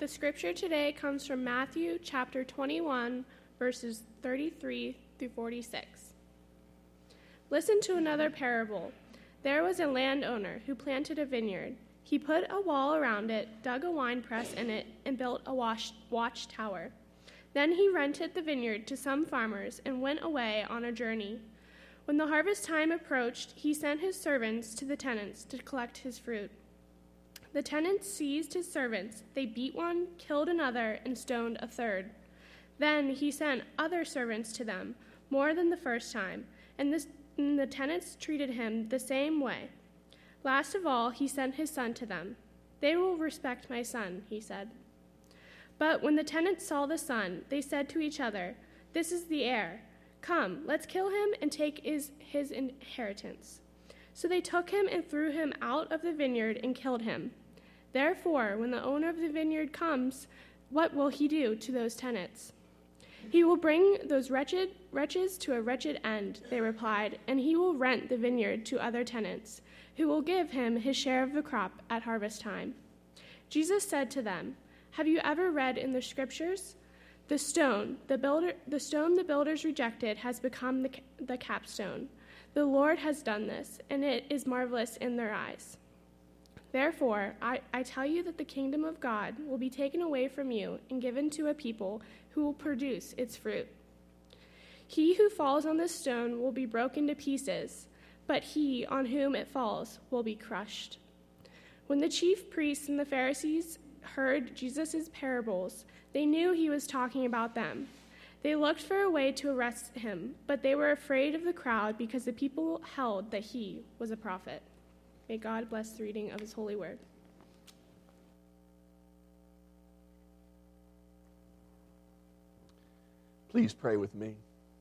The scripture today comes from Matthew chapter 21, verses 33 through 46. Listen to another parable. There was a landowner who planted a vineyard. He put a wall around it, dug a winepress in it, and built a watchtower. Then he rented the vineyard to some farmers and went away on a journey. When the harvest time approached, he sent his servants to the tenants to collect his fruit. The tenants seized his servants. They beat one, killed another, and stoned a third. Then he sent other servants to them, more than the first time, and the tenants treated him the same way. Last of all, he sent his son to them. They will respect my son, he said. But when the tenants saw the son, they said to each other, "This is the heir. Come, let's kill him and take his inheritance." So they took him and threw him out of the vineyard and killed him. Therefore, when the owner of the vineyard comes, what will he do to those tenants? "He will bring those wretches to a wretched end," they replied, "and he will rent the vineyard to other tenants, who will give him his share of the crop at harvest time." Jesus said to them, "Have you ever read in the scriptures? The stone the builders rejected has become the capstone. The Lord has done this, and it is marvelous in their eyes. Therefore, I tell you that the kingdom of God will be taken away from you and given to a people who will produce its fruit. He who falls on this stone will be broken to pieces, but he on whom it falls will be crushed." When the chief priests and the Pharisees heard Jesus' parables, they knew he was talking about them. They looked for a way to arrest him, but they were afraid of the crowd because the people held that he was a prophet. May God bless the reading of his holy word. Please pray with me.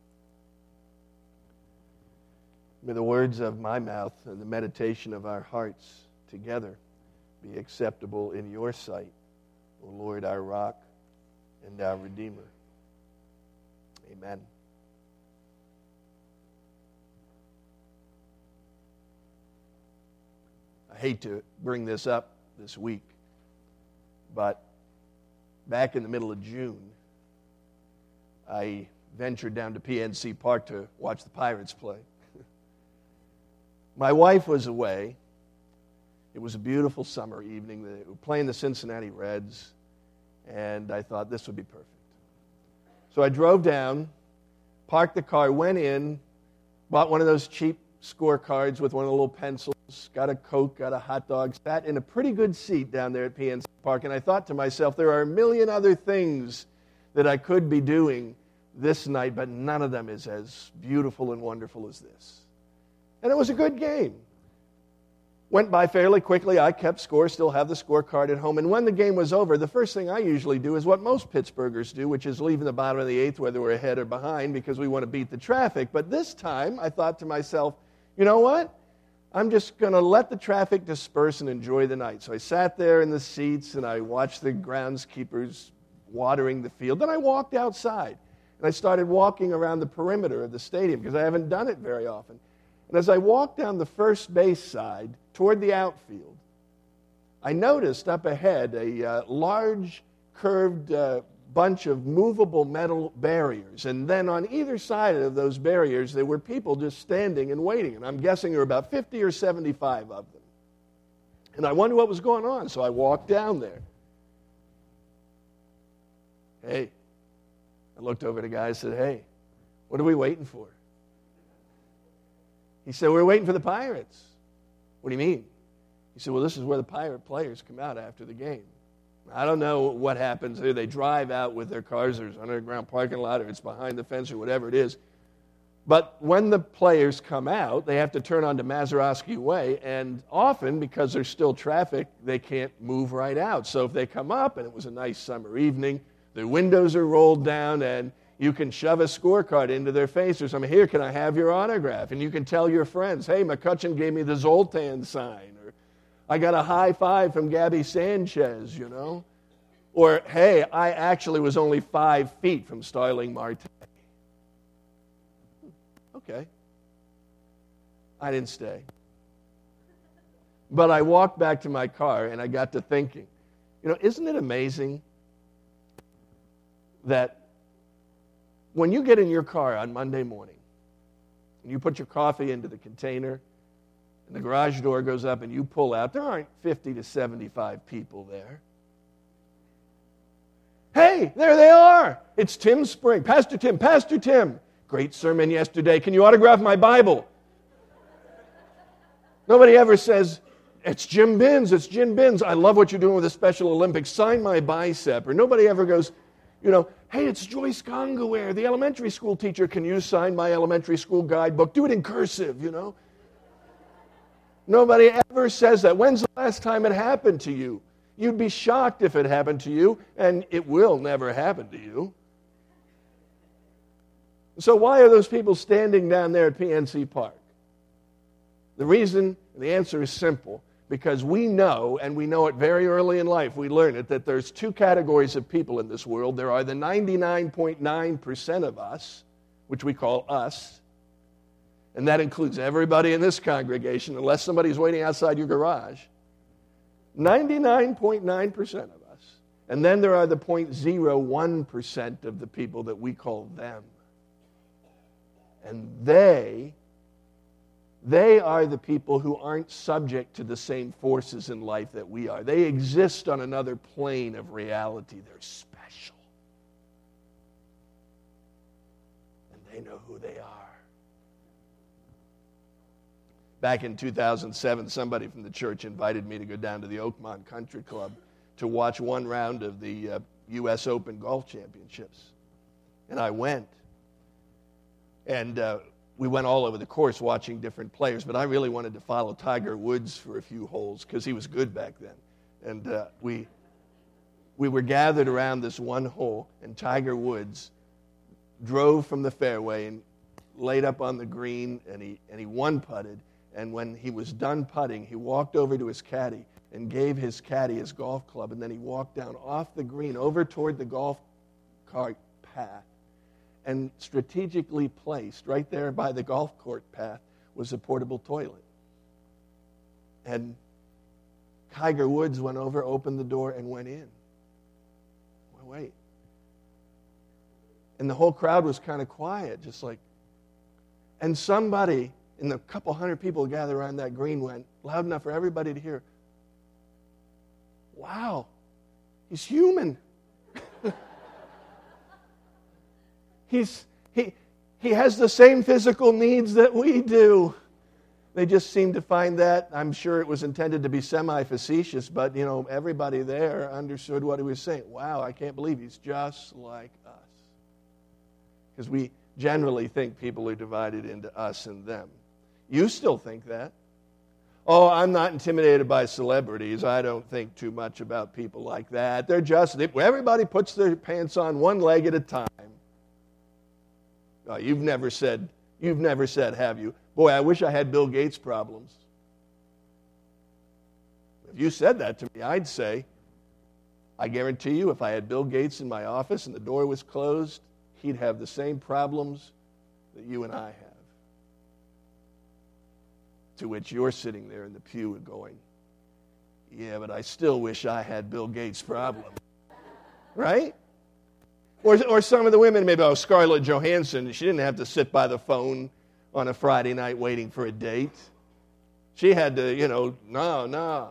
May the words of my mouth and the meditation of our hearts together be acceptable in your sight, O Lord, our rock and our Redeemer. Amen. I hate to bring this up this week, but back in the middle of June, I ventured down to PNC Park to watch the Pirates play. My wife was away. It was a beautiful summer evening. They were playing the Cincinnati Reds, and I thought this would be perfect. So I drove down, parked the car, went in, bought one of those cheap scorecards with one of the little pencils, got a Coke, got a hot dog, sat in a pretty good seat down there at PNC Park, and I thought to myself, there are a million other things that I could be doing this night, but none of them is as beautiful and wonderful as this. And it was a good game. Went by fairly quickly. I kept score, still have the scorecard at home. And when the game was over, the first thing I usually do is what most Pittsburghers do, which is leave in the bottom of the eighth, whether we're ahead or behind, because we want to beat the traffic. But this time, I thought to myself, you know what? I'm just going to let the traffic disperse and enjoy the night. So I sat there in the seats, and I watched the groundskeepers watering the field. Then I walked outside, and I started walking around the perimeter of the stadium, because I haven't done it very often. And as I walked down the first base side toward the outfield, I noticed up ahead a large curved bunch of movable metal barriers. And then on either side of those barriers, there were people just standing and waiting. And I'm guessing there were about 50 or 75 of them. And I wondered what was going on, so I walked down there. Hey, I looked over at the guy and said, "Hey, what are we waiting for?" He said, "We're waiting for the Pirates." "What do you mean?" He said, "Well, this is where the Pirate players come out after the game." I don't know what happens there. They drive out with their cars. There's an underground parking lot, or it's behind the fence, or whatever it is. But when the players come out, they have to turn onto Mazeroski Way, and often, because there's still traffic, they can't move right out. So if they come up, and it was a nice summer evening, the windows are rolled down, and you can shove a scorecard into their face or something. "Here, can I have your autograph?" And you can tell your friends, "Hey, McCutcheon gave me the Zoltan sign," or "I got a high five from Gabby Sanchez," you know. Or, "Hey, I actually was only 5 feet from Starling Marte." Okay. I didn't stay. But I walked back to my car, and I got to thinking, isn't it amazing that when you get in your car on Monday morning, and you put your coffee into the container, and the garage door goes up and you pull out, there aren't 50 to 75 people there. Hey, there they are. It's Tim Spring. Pastor Tim. Great sermon yesterday. Can you autograph my Bible? Nobody ever says, it's Jim Binns. I love what you're doing with the Special Olympics. Sign my bicep. Or nobody ever goes, hey, it's Joyce Gongaware, the elementary school teacher. Can you sign my elementary school guidebook? Do it in cursive, Nobody ever says that. When's the last time it happened to you? You'd be shocked if it happened to you, and it will never happen to you. So why are those people standing down there at PNC Park? The answer is simple. Because we know, and we know it very early in life, we learn it, that there's two categories of people in this world. There are the 99.9% of us, which we call us, and that includes everybody in this congregation, unless somebody's waiting outside your garage. 99.9% of us. And then there are the 0.01% of the people that we call them. And they are the people who aren't subject to the same forces in life that we are. They exist on another plane of reality. They're special. And they know who they are. Back in 2007, somebody from the church invited me to go down to the Oakmont Country Club to watch one round of the U.S. Open Golf Championships. And I went. And we went all over the course watching different players, but I really wanted to follow Tiger Woods for a few holes because he was good back then. And we were gathered around this one hole, and Tiger Woods drove from the fairway and laid up on the green, and he one-putted. And when he was done putting, he walked over to his caddy and gave his caddy his golf club, and then he walked down off the green over toward the golf cart path. And strategically placed right there by the golf court path was a portable toilet. And Tiger Woods went over, opened the door, and went in. Well, wait. And the whole crowd was kind of quiet, just like. And somebody in the couple hundred people gathered around that green went loud enough for everybody to hear, wow, he's human. He has the same physical needs that we do. They just seem to find that. I'm sure it was intended to be semi-facetious, but, everybody there understood what he was saying. Wow, I can't believe he's just like us. Because we generally think people are divided into us and them. You still think that. Oh, I'm not intimidated by celebrities. I don't think too much about people like that. Everybody puts their pants on one leg at a time. Oh, you've never said, have you? Boy, I wish I had Bill Gates problems. If you said that to me, I'd say, I guarantee you, if I had Bill Gates in my office and the door was closed, he'd have the same problems that you and I have. To which you're sitting there in the pew going, yeah, but I still wish I had Bill Gates' problem. Right? Or some of the women, maybe Scarlett Johansson, she didn't have to sit by the phone on a Friday night waiting for a date. She had to, no.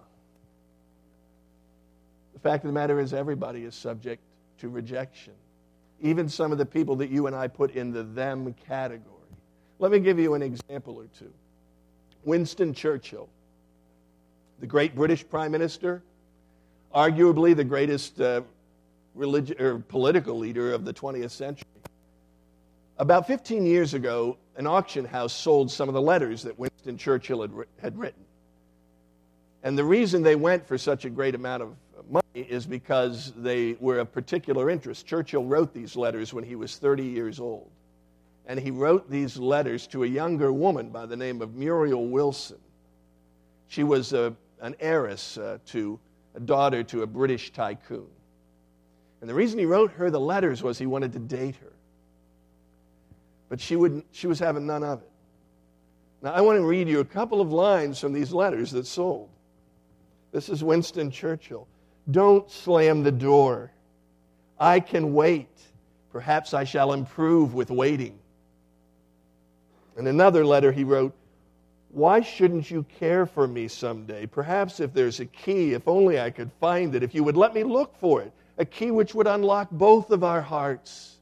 The fact of the matter is everybody is subject to rejection. Even some of the people that you and I put in the them category. Let me give you an example or two. Winston Churchill, the great British Prime Minister, arguably the greatest political leader of the 20th century. About 15 years ago, an auction house sold some of the letters that Winston Churchill had written. And the reason they went for such a great amount of money is because they were of particular interest. Churchill wrote these letters when he was 30 years old. And he wrote these letters to a younger woman by the name of Muriel Wilson. She was an heiress a daughter to a British tycoon. And the reason he wrote her the letters was he wanted to date her. But she was having none of it. Now, I want to read you a couple of lines from these letters that sold. This is Winston Churchill. Don't slam the door. I can wait. Perhaps I shall improve with waiting. In another letter he wrote, why shouldn't you care for me someday? Perhaps if there's a key, if only I could find it, if you would let me look for it, a key which would unlock both of our hearts.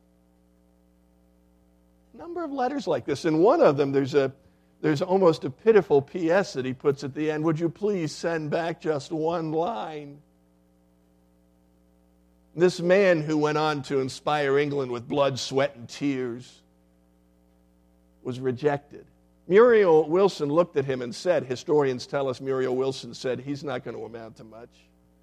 A number of letters like this. In one of them, there's almost a pitiful P.S. that he puts at the end. Would you please send back just one line? This man who went on to inspire England with blood, sweat, and tears was rejected. Muriel Wilson looked at him and said, historians tell us Muriel Wilson said, he's not going to amount to much.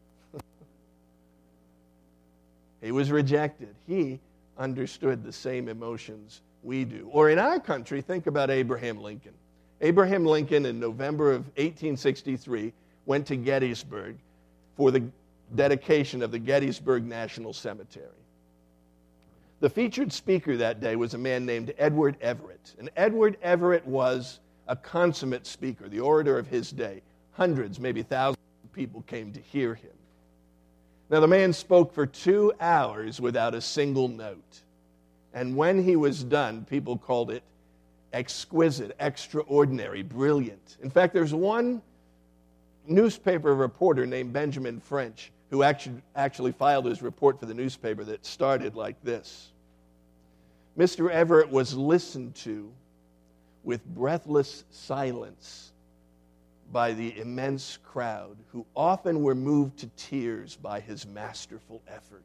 He was rejected. He understood the same emotions we do. Or in our country, think about Abraham Lincoln. Abraham Lincoln, in November of 1863, went to Gettysburg for the dedication of the Gettysburg National Cemetery. The featured speaker that day was a man named Edward Everett. And Edward Everett was a consummate speaker, the orator of his day. Hundreds, maybe thousands of people came to hear him. Now, the man spoke for 2 hours without a single note. And when he was done, people called it exquisite, extraordinary, brilliant. In fact, there's one newspaper reporter named Benjamin French who actually filed his report for the newspaper that started like this. Mr. Everett was listened to with breathless silence by the immense crowd who often were moved to tears by his masterful effort.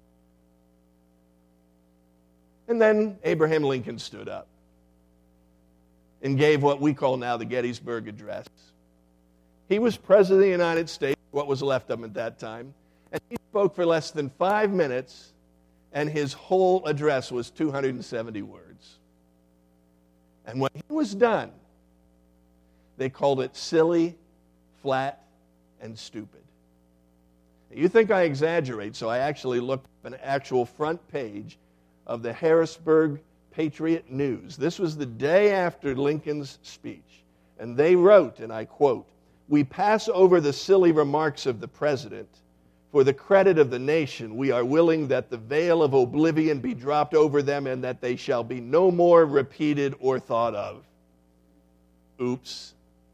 And then Abraham Lincoln stood up and gave what we call now the Gettysburg Address. He was President of the United States, what was left of him at that time, and he spoke for less than 5 minutes, and his whole address was 270 words. And when he was done, they called it silly, flat, and stupid. Now, you think I exaggerate, so I actually looked up an actual front page of the Harrisburg Patriot News. This was the day after Lincoln's speech. And they wrote, and I quote, "We pass over the silly remarks of the president. For the credit of the nation, we are willing that the veil of oblivion be dropped over them and that they shall be no more repeated or thought of." Oops.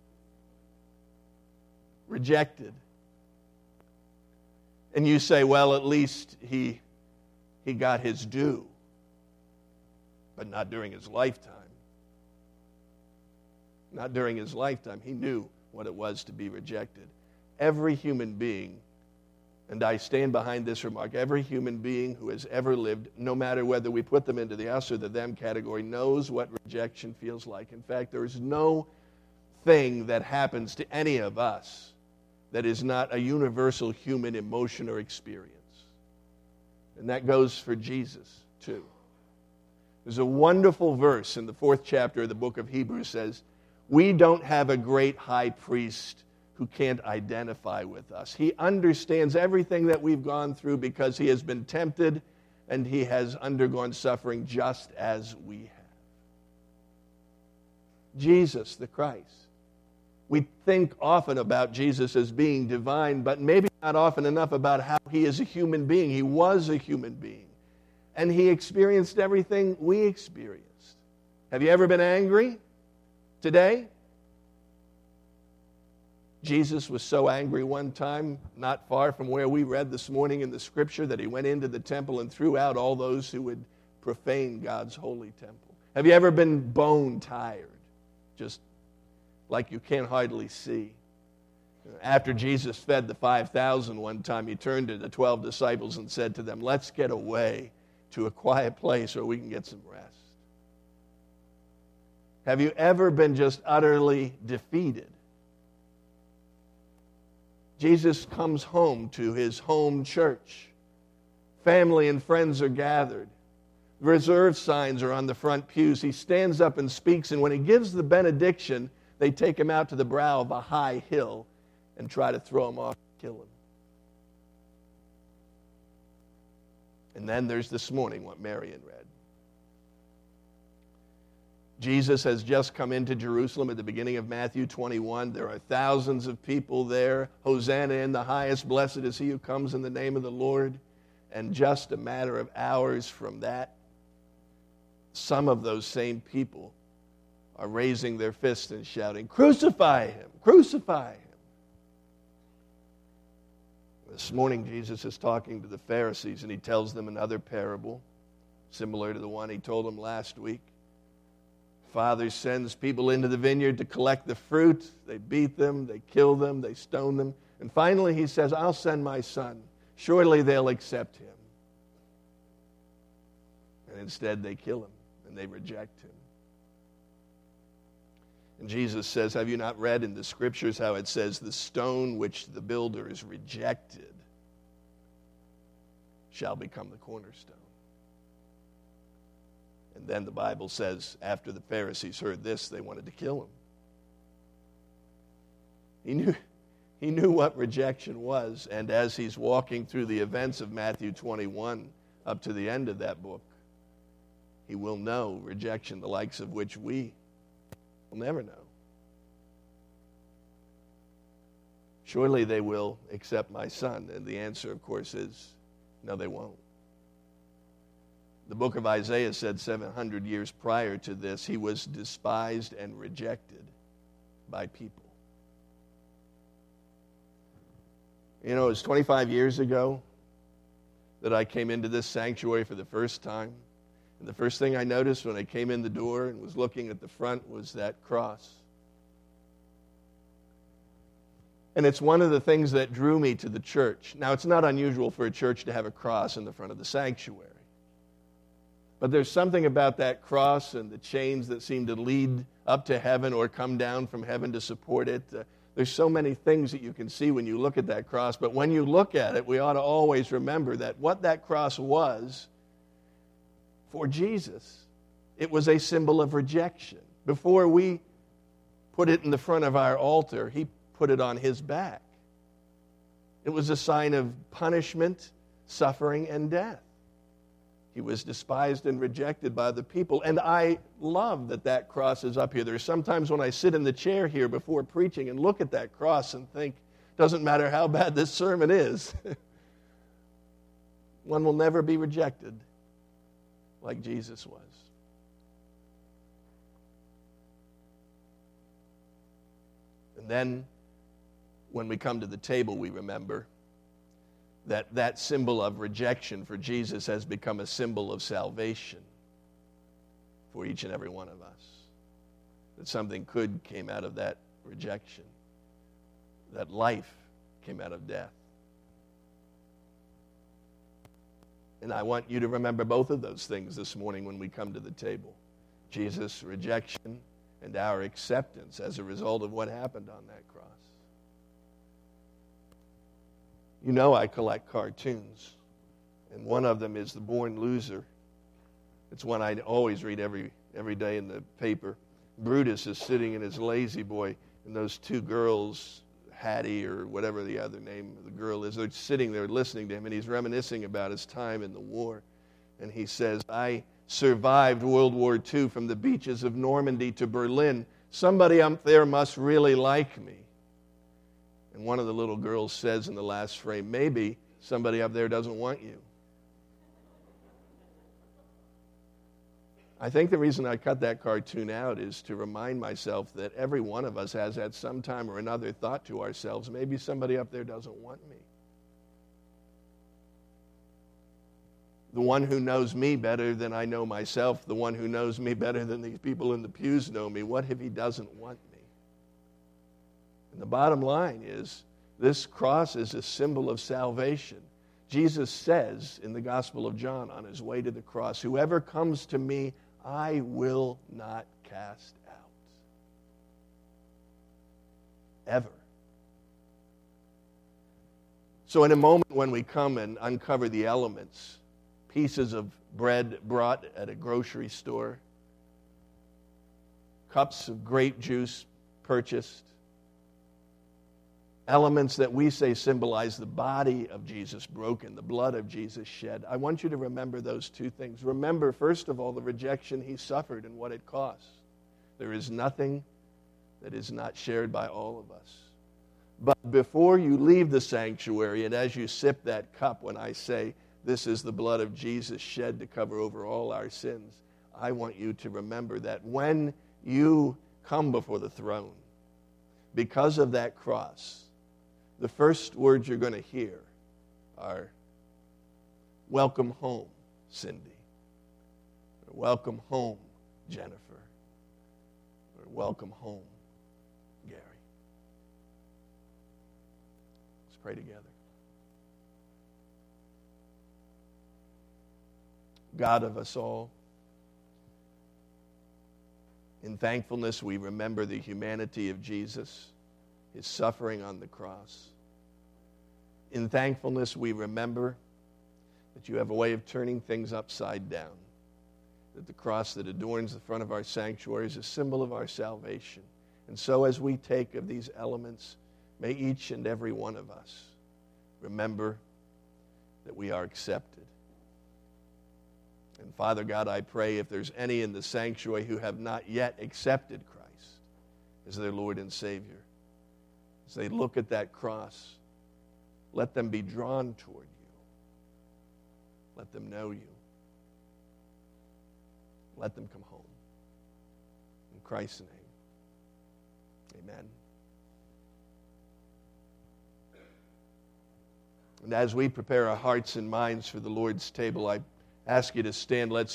Rejected. And you say, well, at least he got his due. But not during his lifetime. Not during his lifetime. He knew what it was to be rejected. Every human being, and I stand behind this remark, every human being who has ever lived, no matter whether we put them into the us or the them category, knows what rejection feels like. In fact, there is no thing that happens to any of us that is not a universal human emotion or experience. And that goes for Jesus, too. There's a wonderful verse in the 4th chapter of the book of Hebrews says, we don't have a great high priest who can't identify with us. He understands everything that we've gone through because he has been tempted and he has undergone suffering just as we have. Jesus, the Christ. We think often about Jesus as being divine, but maybe not often enough about how he is a human being. He was a human being. And he experienced everything we experienced. Have you ever been angry today? Jesus was so angry one time, not far from where we read this morning in the scripture, that he went into the temple and threw out all those who would profane God's holy temple. Have you ever been bone tired? Just like you can't hardly see. After Jesus fed the 5,000 one time, he turned to the 12 disciples and said to them, let's get away to a quiet place where we can get some rest. Have you ever been just utterly defeated? Jesus comes home to his home church. Family and friends are gathered. Reserve signs are on the front pews. He stands up and speaks, and when he gives the benediction, they take him out to the brow of a high hill and try to throw him off and kill him. And then there's this morning what Marion read. Jesus has just come into Jerusalem at the beginning of Matthew 21. There are thousands of people there. Hosanna in the highest. Blessed is he who comes in the name of the Lord. And just a matter of hours from that some of those same people are raising their fists and shouting, "Crucify him! Crucify him!" This morning, Jesus is talking to the Pharisees, and he tells them another parable, similar to the one he told them last week. Father sends people into the vineyard to collect the fruit. They beat them, they kill them, they stone them. And finally, he says, "I'll send my son. Surely they'll accept him." And instead, they kill him, and they reject him. And Jesus says, have you not read in the Scriptures how it says, the stone which the builders rejected shall become the cornerstone? And then the Bible says, after the Pharisees heard this, they wanted to kill him. He knew what rejection was, and as he's walking through the events of Matthew 21 up to the end of that book, he will know rejection, the likes of which we will never know. Surely they will accept my son. And the answer, of course, is no, they won't. The book of Isaiah said 700 years prior to this, he was despised and rejected by people. You know, it was 25 years ago that I came into this sanctuary for the first time. And the first thing I noticed when I came in the door and was looking at the front was that cross. And it's one of the things that drew me to the church. Now, it's not unusual for a church to have a cross in the front of the sanctuary. But there's something about that cross and the chains that seem to lead up to heaven or come down from heaven to support it. There's so many things that you can see when you look at that cross. But when you look at it, we ought to always remember that what that cross was for Jesus, it was a symbol of rejection. Before we put it in the front of our altar, he put it on his back. It was a sign of punishment, suffering, and death. He was despised and rejected by the people. And I love that that cross is up here. There's sometimes when I sit in the chair here before preaching and look at that cross and think, doesn't matter how bad this sermon is, one will never be rejected like Jesus was. And then when we come to the table, we remember that that symbol of rejection for Jesus has become a symbol of salvation for each and every one of us. That something good came out of that rejection. That life came out of death. And I want you to remember both of those things this morning when we come to the table. Jesus' rejection and our acceptance as a result of what happened on that cross. You know I collect cartoons, and one of them is The Born Loser. It's one I always read every day in the paper. Brutus is sitting in his lazy boy, and those two girls, Hattie or whatever the other name of the girl is, they're sitting there listening to him, and he's reminiscing about his time in the war. And he says, I survived World War II from the beaches of Normandy to Berlin. Somebody up there must really like me. And one of the little girls says in the last frame, maybe somebody up there doesn't want you. I think the reason I cut that cartoon out is to remind myself that every one of us has at some time or another thought to ourselves, maybe somebody up there doesn't want me. The one who knows me better than I know myself, the one who knows me better than these people in the pews know me, what if he doesn't want me? And the bottom line is, this cross is a symbol of salvation. Jesus says in the Gospel of John on his way to the cross, whoever comes to me, I will not cast out. Ever. So in a moment when we come and uncover the elements, pieces of bread brought at a grocery store, cups of grape juice purchased, elements that we say symbolize the body of Jesus broken, the blood of Jesus shed. I want you to remember those two things. Remember, first of all, the rejection he suffered and what it cost. There is nothing that is not shared by all of us. But before you leave the sanctuary and as you sip that cup, when I say this is the blood of Jesus shed to cover over all our sins, I want you to remember that when you come before the throne, because of that cross, the first words you're going to hear are, welcome home, Cindy. Or welcome home, Jennifer. Or welcome home, Gary. Let's pray together. God of us all, in thankfulness we remember the humanity of Jesus, his suffering on the cross. In thankfulness we remember that you have a way of turning things upside down, that the cross that adorns the front of our sanctuary is a symbol of our salvation. And so as we take of these elements, may each and every one of us remember that we are accepted. And Father God, I pray if there's any in the sanctuary who have not yet accepted Christ as their Lord and Savior, as they look at that cross, let them be drawn toward you. Let them know you. Let them come home. In Christ's name, amen. And as we prepare our hearts and minds for the Lord's table, I ask you to stand. Let's